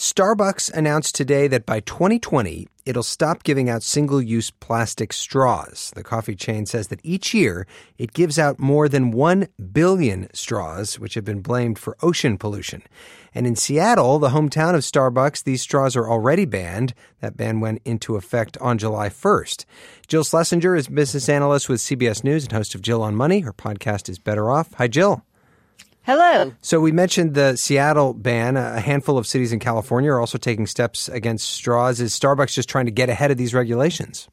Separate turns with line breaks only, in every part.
Starbucks announced today that by 2020, it'll stop giving out single-use plastic straws. The coffee chain says that each year it gives out more than 1 billion straws, which have been blamed for ocean pollution. And in Seattle, the hometown of Starbucks, these straws are already banned. That ban went into effect on July 1st. Jill Schlesinger is business analyst with CBS News and host of Jill on Money. Her podcast is Better Off. Hi, Jill.
Hello.
So we mentioned the Seattle ban. A handful of cities in California are also taking steps against straws. Is Starbucks just trying to get ahead of these regulations?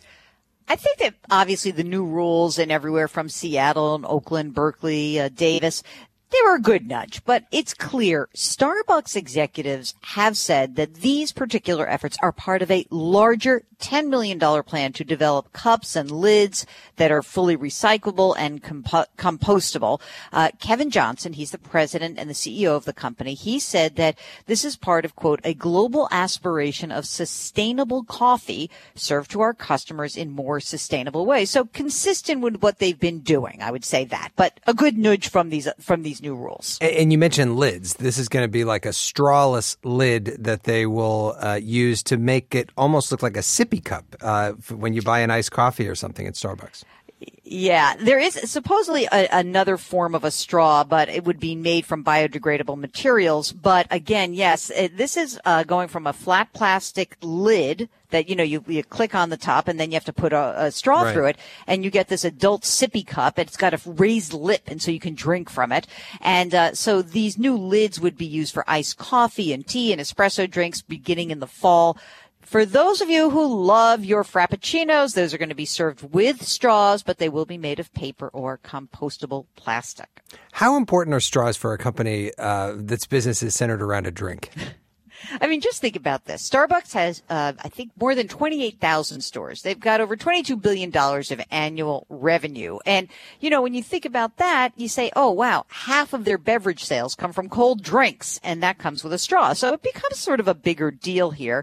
I think that obviously the new rules and everywhere from Seattle and Oakland, Berkeley, Davis, they were a good nudge, but it's clear Starbucks executives have said that these particular efforts are part of a larger $10 million plan to develop cups and lids that are fully recyclable and compostable. Kevin Johnson, he's the president and the CEO of the company, he said that this is part of, quote, a global aspiration of sustainable coffee served to our customers in more sustainable ways. So consistent with what they've been doing, I would say that, but a good nudge from these new rules.
And you mentioned lids. This is going to be like a strawless lid that they will use to make it almost look like a sippy cup when you buy an iced coffee or something at Starbucks.
Yeah, there is supposedly another form of a straw, but it would be made from biodegradable materials. But again, yes, this is going from a flat plastic lid that, you click on the top and then you have to put a straw through it and you get this adult sippy cup. It's got a raised lip and so you can drink from it. And so these new lids would be used for iced coffee and tea and espresso drinks beginning in the fall. For those of you who love your frappuccinos, those are going to be served with straws, but they will be made of paper or compostable plastic.
How important are straws for a company that's business is centered around a drink?
I mean, just think about this. Starbucks has, I think, more than 28,000 stores. They've got over $22 billion of annual revenue. And, when you think about that, you say, oh, wow, half of their beverage sales come from cold drinks, and that comes with a straw. So it becomes sort of a bigger deal here.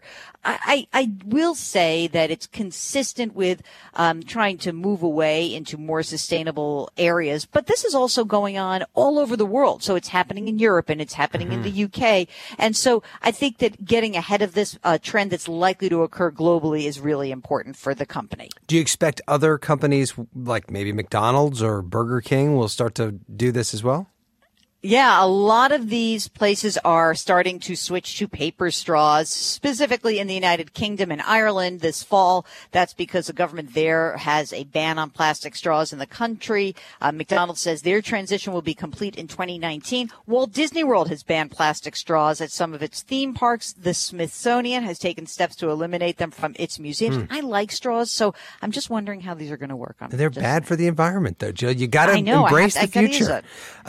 I will say that it's consistent with trying to move away into more sustainable areas. But this is also going on all over the world. So it's happening in Europe and it's happening in the UK. And so I think that getting ahead of this trend that's likely to occur globally is really important for the company.
Do you expect other companies like maybe McDonald's or Burger King will start to do this as well?
Yeah, a lot of these places are starting to switch to paper straws, specifically in the United Kingdom and Ireland this fall. That's because the government there has a ban on plastic straws in the country. McDonald's says their transition will be complete in 2019. Walt Disney World has banned plastic straws at some of its theme parks. The Smithsonian has taken steps to eliminate them from its museums. I like straws, so I'm just wondering how these are going to work.
They're bad for the environment, though, Jill. You got to embrace the future.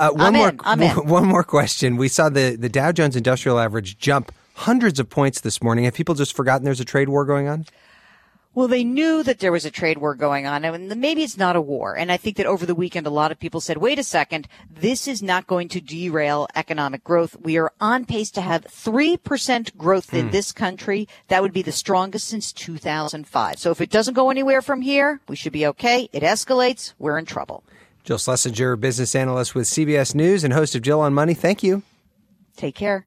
One more question. We saw the Dow Jones Industrial Average jump hundreds of points this morning. Have people just forgotten there's a trade war going on?
Well, they knew that there was a trade war going on, and maybe it's not a war. And I think that over the weekend, a lot of people said, wait a second, this is not going to derail economic growth. We are on pace to have 3% growth in this country. That would be the strongest since 2005. So if it doesn't go anywhere from here, we should be okay. It escalates, we're in trouble.
Jill Schlesinger, business analyst with CBS News and host of Jill on Money. Thank you.
Take care.